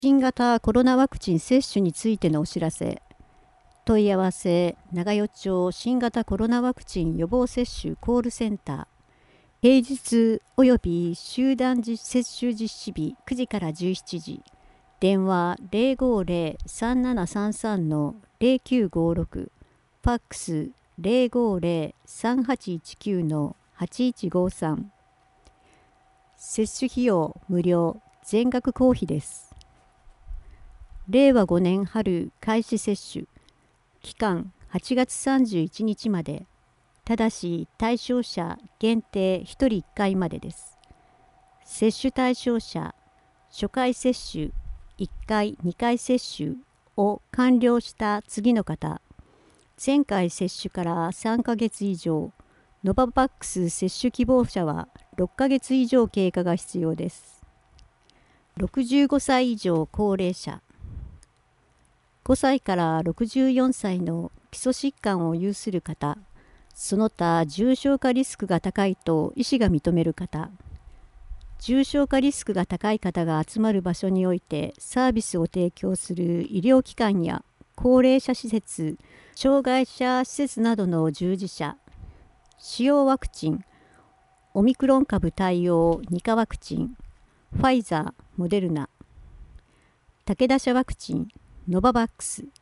新型コロナワクチン接種についてのお知らせ。問い合わせ、長与町新型コロナワクチン予防接種コールセンター。平日および集団接種実施日9時から17時。電話050-3733-0956。ファックス050-3819-8153。接種費用無料、全額公費です。令和5年春開始接種。期間8月31日まで。ただし対象者限定1人1回までです。接種対象者、初回接種、1回2回接種を完了した次の方。前回接種から3ヶ月以上。ノババックス接種希望者は6ヶ月以上経過が必要です。65歳以上高齢者。5歳から64歳の基礎疾患を有する方、その他重症化リスクが高いと医師が認める方、重症化リスクが高い方が集まる場所においてサービスを提供する医療機関や高齢者施設、障害者施設などの従事者、使用ワクチン、オミクロン株対応2価ワクチン、ファイザー、モデルナ、武田社ワクチン、ノババックス。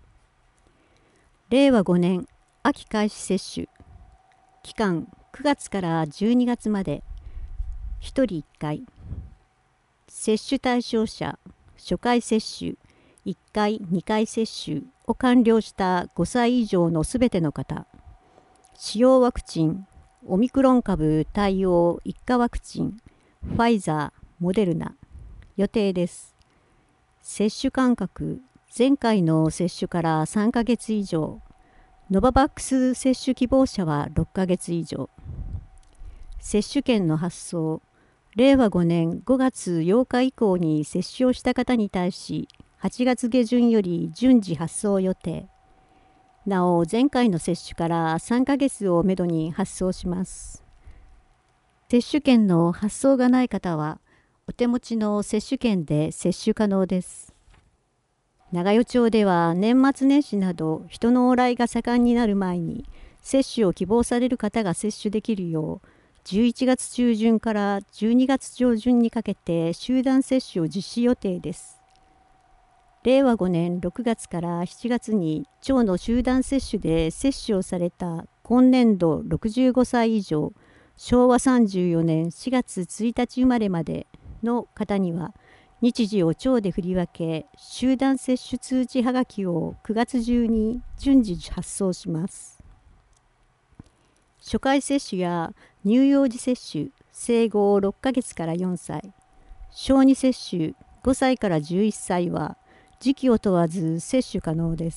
令和5年秋開始接種。期間9月から12月まで。1人1回。接種対象者、初回接種、1回2回接種を完了した5歳以上のすべての方。使用ワクチン、オミクロン株対応1価ワクチン、ファイザー、モデルナ。予定です。接種間隔、前回の接種から3ヶ月以上。ノババックス接種希望者は6ヶ月以上。接種券の発送。令和5年5月8日以降に接種をした方に対し、8月下旬より順次発送予定。なお、前回の接種から3ヶ月をめどに発送します。接種券の発送がない方は、お手持ちの接種券で接種可能です。長与町では年末年始など人の往来が盛んになる前に接種を希望される方が接種できるよう11月中旬から12月上旬にかけて集団接種を実施予定です。令和5年6月から7月に町の集団接種で接種をされた今年度65歳以上昭和34年4月1日生まれまでの方には日時を町で振り分け、集団接種通知はがきを9月中に順次発送します。初回接種や乳幼児接種、生後6ヶ月から4歳、小児接種5歳から11歳は時期を問わず接種可能です。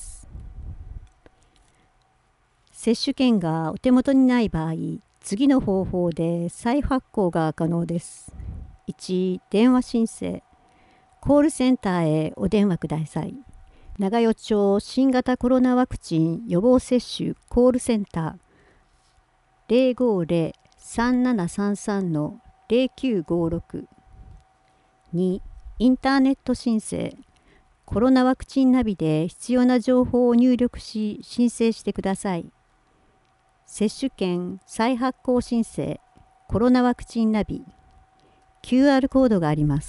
接種券がお手元にない場合、次の方法で再発行が可能です。1、電話申請。コールセンターへお電話ください。長与町新型コロナワクチン予防接種コールセンター050-3733-0956。2、インターネット申請。コロナワクチンナビで必要な情報を入力し申請してください。接種券再発行申請コロナワクチンナビ QR コードがあります。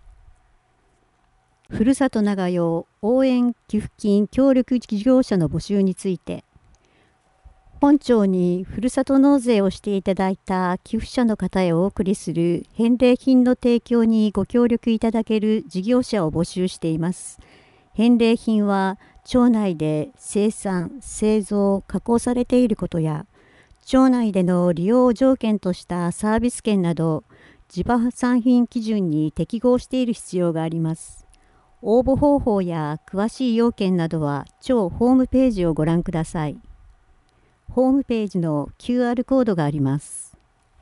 ふるさと長与応援寄付金協力事業者の募集について、本町にふるさと納税をしていただいた寄付者の方へお送りする返礼品の提供にご協力いただける事業者を募集しています。返礼品は町内で生産、製造、加工されていることや、町内での利用を条件としたサービス券など、地場産品基準に適合している必要があります。応募方法や詳しい要件などは町ホームページをご覧ください。ホームページの QR コードがあります。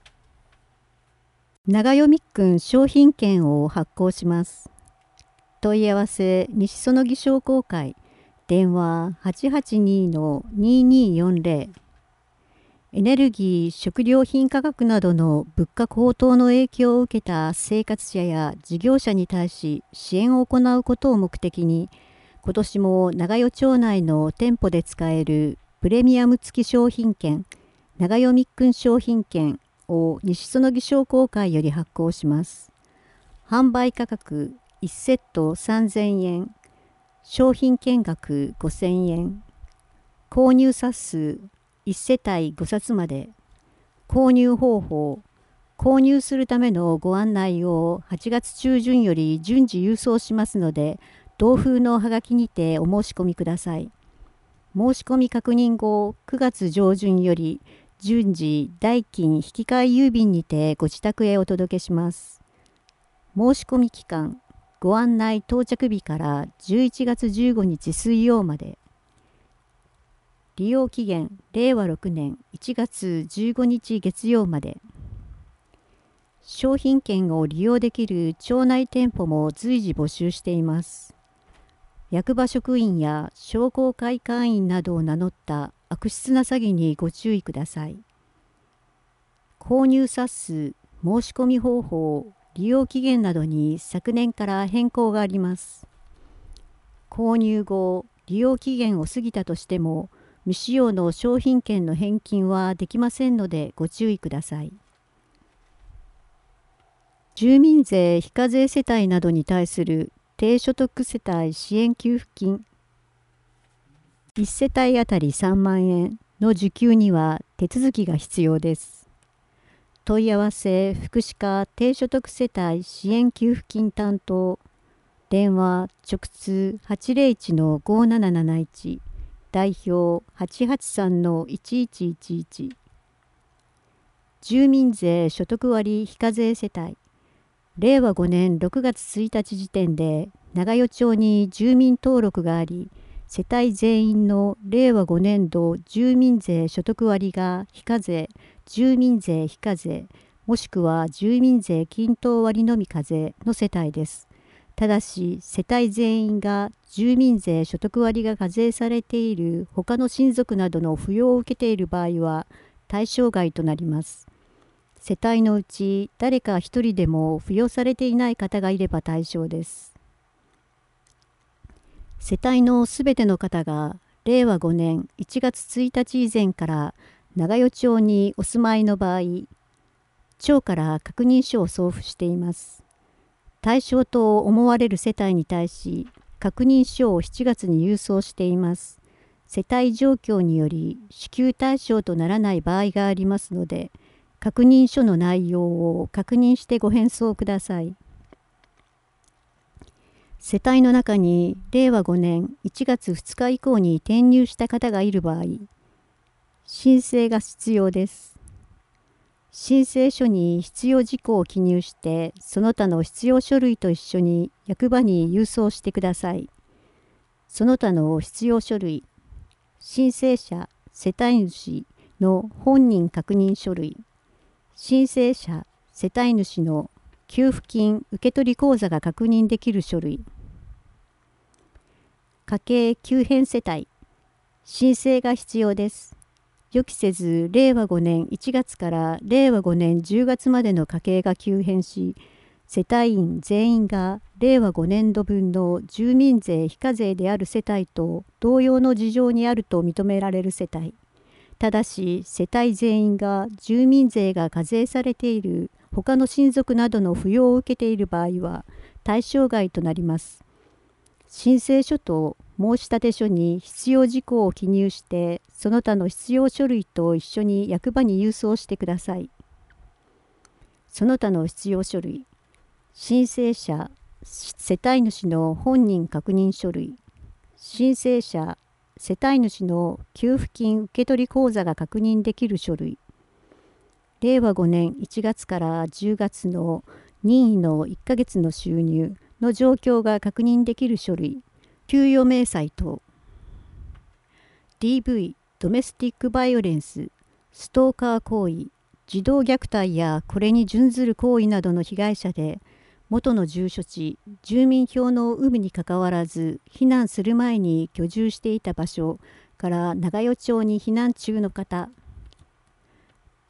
長与みっくん商品券を発行します。問い合わせ西園木商工会電話882-2240 エネルギー・食料品価格などの物価高騰の影響を受けた生活者や事業者に対し支援を行うことを目的に、今年も長与町内の店舗で使えるプレミアム付き商品券、長与みっくん商品券を西園木商工会より発行します。販売価格1セット3000円、商品券額5000円、購入冊数1世帯5冊まで。購入方法、購入するためのご案内を8月中旬より順次郵送しますので、同封のハガキにてお申し込みください。申し込み確認後、9月上旬より順次代金引換郵便にてご自宅へお届けします。申し込み期間、ご案内到着日から11月15日水曜まで。利用期限、令和6年1月15日月曜まで。商品券を利用できる町内店舗も随時募集しています。役場職員や商工会会員などを名乗った悪質な詐欺にご注意ください。購入冊数、申し込み方法、利用期限などに昨年から変更があります。購入後、利用期限を過ぎたとしても、未使用の商品券の返金はできませんのでご注意ください。住民税非課税世帯などに対する低所得世帯支援給付金1世帯あたり3万円の受給には手続きが必要です。問い合わせ福祉課低所得世帯支援給付金担当、電話直通801-5771、代表883-1111。住民税所得割非課税世帯、令和5年6月1日時点で長与町に住民登録があり、世帯全員の令和5年度住民税所得割が非課税、住民税非課税、もしくは住民税均等割のみ課税の世帯です。ただし、世帯全員が住民税所得割が課税されている他の親族などの扶養を受けている場合は対象外となります。世帯のうち誰か一人でも扶養されていない方がいれば対象です。世帯のすべての方が令和5年1月1日以前から長与町にお住まいの場合、町から確認書を送付しています。対象と思われる世帯に対し、確認書を7月に郵送しています。世帯状況により支給対象とならない場合がありますので、確認書の内容を確認してご返送ください。世帯の中に令和5年1月2日以降に転入した方がいる場合、申請が必要です。申請書に必要事項を記入して、その他の必要書類と一緒に役場に郵送してください。その他の必要書類、申請者、世帯主の本人確認書類、申請者、世帯主の給付金受取口座が確認できる書類、家計急変世帯、申請が必要です。予期せず令和5年1月から令和5年10月までの家計が急変し、世帯員全員が令和5年度分の住民税非課税である世帯と同様の事情にあると認められる世帯。ただし、世帯全員が住民税が課税されている他の親族などの扶養を受けている場合は対象外となります。申請書と申立書に必要事項を記入して、その他の必要書類と一緒に役場に郵送してください。その他の必要書類、申請者、世帯主の本人確認書類、申請者、世帯主の給付金受取口座が確認できる書類、令和5年1月から10月の任意の1ヶ月の収入の状況が確認できる書類、給与明細等、DV、ドメスティックバイオレンス、ストーカー行為、児童虐待やこれに準ずる行為などの被害者で、元の住所地、住民票の有無にかかわらず、避難する前に居住していた場所から長与町に避難中の方、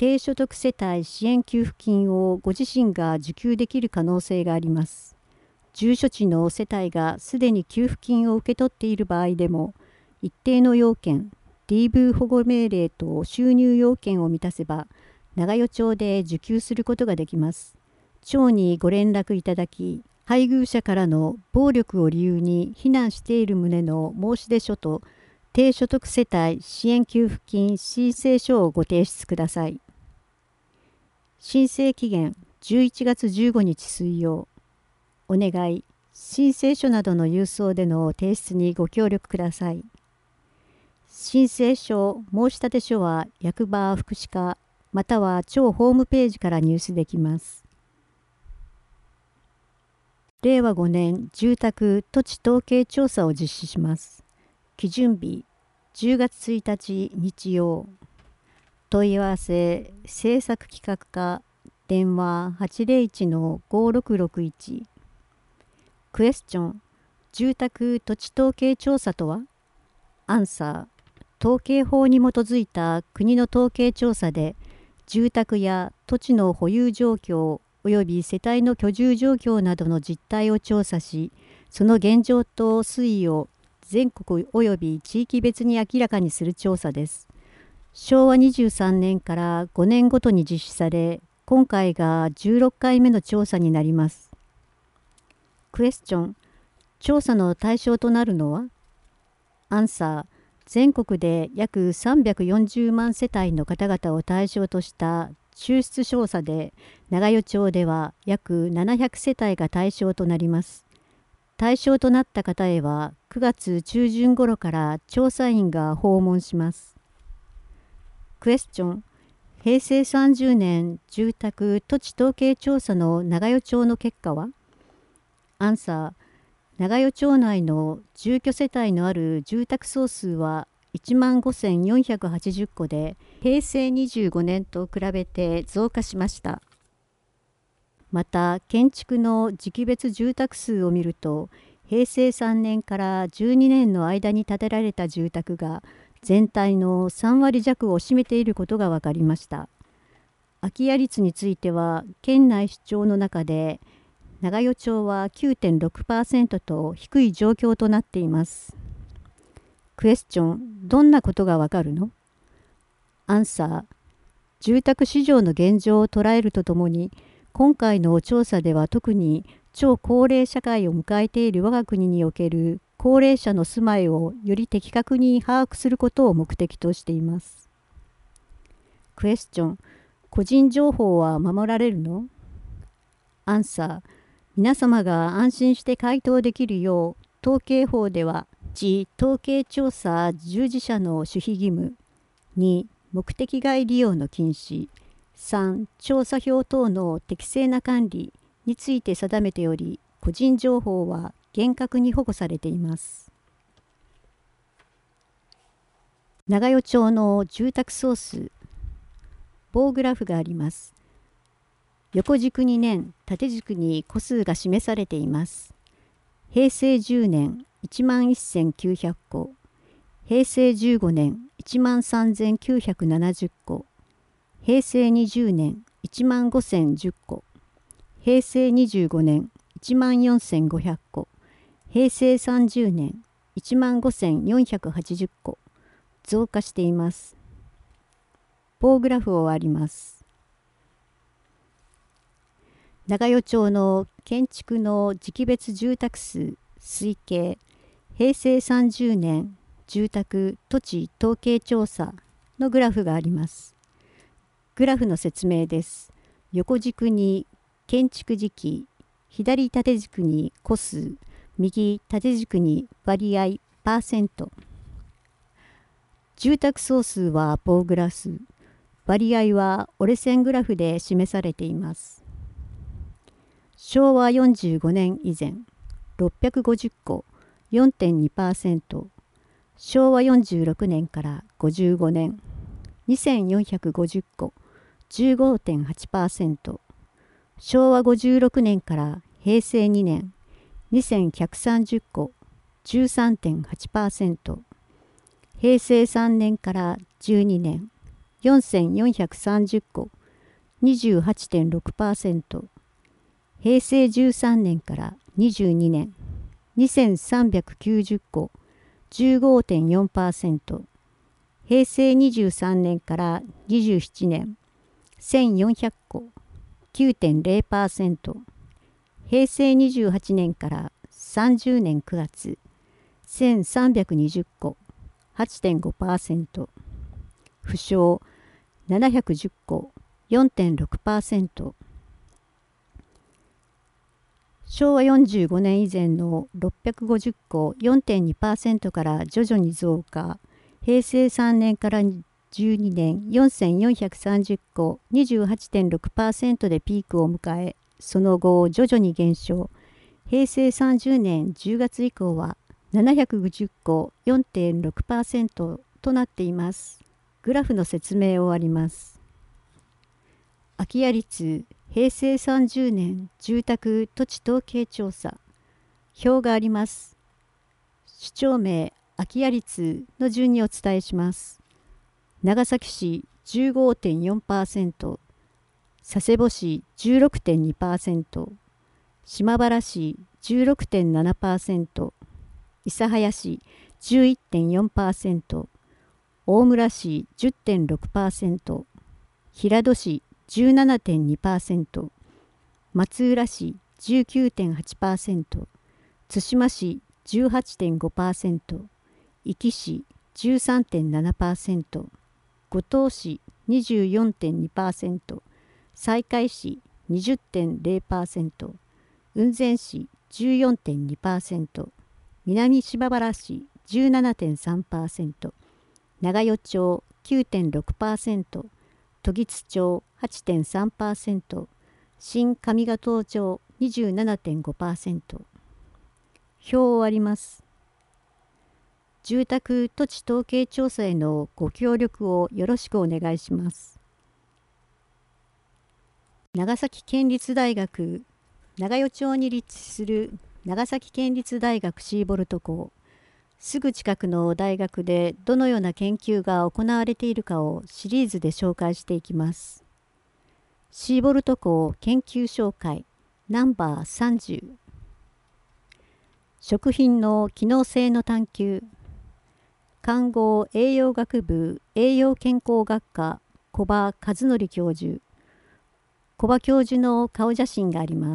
低所得世帯支援給付金をご自身が受給できる可能性があります。住所地の世帯がすでに給付金を受け取っている場合でも、一定の要件、DV 保護命令と収入要件を満たせば、長与町で受給することができます。町にご連絡いただき、配偶者からの暴力を理由に避難している旨の申し出書と、低所得世帯支援給付金申請書をご提出ください。申請期限11月15日水曜。お願い、申請書などの郵送での提出にご協力ください。申請書、申立書は役場福祉課または町ホームページから入手できます。令和5年住宅土地統計調査を実施します。基準日10月1日日曜。問い合わせ政策企画課電話801-5661。クエスチョン、住宅土地統計調査とは？アンサー、統計法に基づいた国の統計調査で、住宅や土地の保有状況及び世帯の居住状況などの実態を調査し、その現状と推移を全国及び地域別に明らかにする調査です。昭和23年から5年ごとに実施され、今回が16回目の調査になります。クエスチョン、調査の対象となるのは？アンサー、全国で約340万世帯の方々を対象とした抽出調査で、長与町では約700世帯が対象となります。対象となった方へは9月中旬頃から調査員が訪問します。クエスチョン、平成30年住宅土地統計調査の長与町の結果は？アンサー、長与町内の住居世帯のある住宅総数は15,480戸で、平成25年と比べて増加しました。また、建築の時期別住宅数を見ると、平成3年から12年の間に建てられた住宅が全体の3割弱を占めていることが分かりました。空き家率については、県内首長の中で、長与町は 9.6% と低い状況となっています。クエスチョン、どんなことがわかるの？アンサー、住宅市場の現状を捉えるとともに、今回の調査では特に超高齢社会を迎えている我が国における高齢者の住まいをより的確に把握することを目的としています。クエスチョン、個人情報は守られるの？アンサー、皆様が安心して回答できるよう、統計法では、1、統計調査従事者の守秘義務、2、目的外利用の禁止、3、調査票等の適正な管理について定めており、個人情報は厳格に保護されています。長与町の住宅総数、棒グラフがあります。横軸に年、縦軸に戸数が示されています。平成10年11,900戸、平成15年13,970戸、平成20年15,010戸、平成25年14,500戸、平成30年15,480戸、増加しています。棒グラフを割ります。長与町の建築の時期別住宅数推計平成30年住宅土地統計調査のグラフがあります。グラフの説明です。横軸に建築時期、左縦軸に戸数、右縦軸に割合パーセント。住宅総数は棒グラフ、割合は折れ線グラフで示されています。昭和45年以前、650戸、4.2%。昭和46年から55年、2450戸、15.8%。昭和56年から平成2年、2130戸、13.8%。平成3年から12年、 4430個 28.6%、平成13年から22年2390個 15.4%、平成23年から27年1400個 9.0%、平成28年から30年9月1320個 8.5%、不詳710個 4.6%、昭和45年以前の650個 4.2% から徐々に増加、平成3年から12年4430個 28.6% でピークを迎え、その後徐々に減少、平成30年10月以降は750個 4.6% となっています。グラフの説明を終わります。空き家率平成30年住宅土地統計調査表があります。市町名空き家率の順にお伝えします。長崎市 15.4%、佐世保市 16.2%、島原市 16.7%、諫早市 11.4%、大村市 10.6%、平戸市 17.2%、松浦市 19.8%、対馬市 18.5%、壱岐市 13.7%、五島市 24.2%、西海市 20.0%、雲仙市 14.2%、南島原市 17.3%、長与町 9.6%、時津町 8.3%、新上賀東町 27.5%。表を終わります。住宅土地統計調査へのご協力をよろしくお願いします。長崎県立大学長与町に立地する長崎県立大学シーボルト校、すぐ近くの大学でどのような研究が行われているかをシリーズで紹介していきます。シーボルト校研究紹介ナンバー30、食品の機能性の探求、看護栄養学部栄養健康学科小葉和則教授、小葉教授の顔写真があります。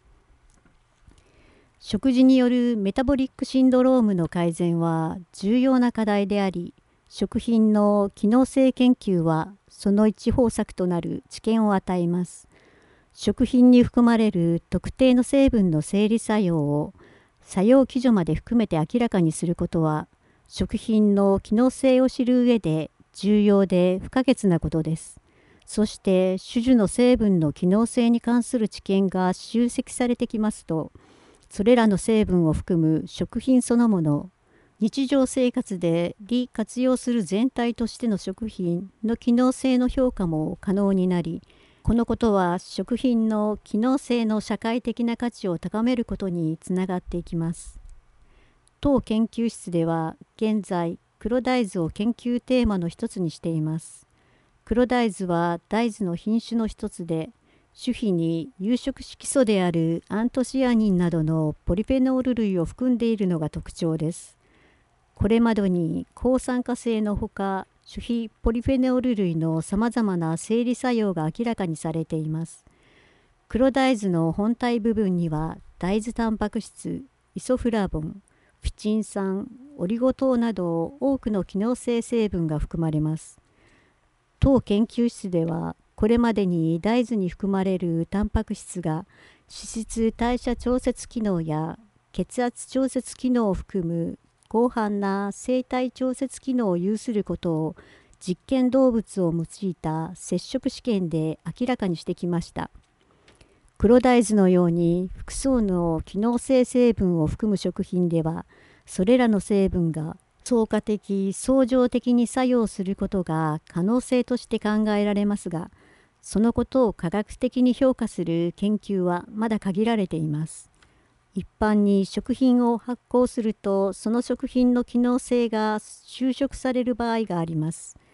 食事によるメタボリックシンドロームの改善は重要な課題であり、食品の機能性研究はその一方策となる知見を与えます。食品に含まれる特定の成分の生理作用を作用基準まで含めて明らかにすることは、食品の機能性を知る上で重要で不可欠なことです。そして種々の成分の機能性に関する知見が集積されてきますと、それらの成分を含む食品そのもの、日常生活で利活用する全体としての食品の機能性の評価も可能になり、このことは食品の機能性の社会的な価値を高めることにつながっていきます。当研究室では現在黒大豆を研究テーマの一つにしています。黒大豆は大豆の品種の一つで、種皮に有色色素であるアントシアニンなどのポリフェノール類を含んでいるのが特徴です。これまでに抗酸化性のほか、種皮ポリフェノール類のさまざまな生理作用が明らかにされています。黒大豆の本体部分には大豆タンパク質、イソフラボン、ピチン酸、オリゴ糖など多くの機能性成分が含まれます。当研究室ではこれまでに大豆に含まれるタンパク質が脂質代謝調節機能や血圧調節機能を含む広範な生体調節機能を有することを実験動物を用いた接触試験で明らかにしてきました。黒大豆のように複数の機能性成分を含む食品では、それらの成分が相加的・相乗的に作用することが可能性として考えられますが、そのことを科学的に評価する研究はまだ限られています。一般に食品を発酵すると、その食品の機能性が修飾される場合があります。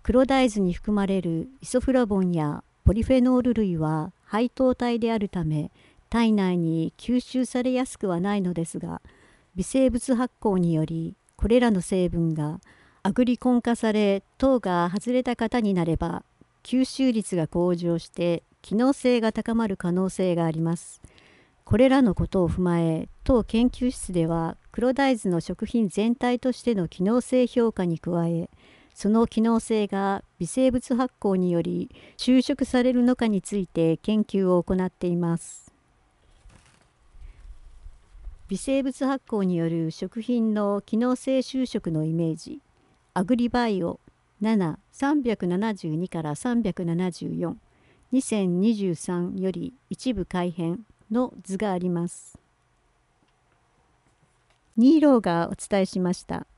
黒大豆に含まれるイソフラボンやポリフェノール類は配糖体であるため体内に吸収されやすくはないのですが、微生物発酵によりこれらの成分がアグリコン化され糖が外れた型になれば吸収率が向上して機能性が高まる可能性があります。これらのことを踏まえ、当研究室では黒大豆の食品全体としての機能性評価に加え、その機能性が微生物発酵により修飾されるのかについて研究を行っています。微生物発酵による食品の機能性修飾のイメージ、アグリバイオ7、372から374、2023より一部改編の図があります。ニーローがお伝えしました。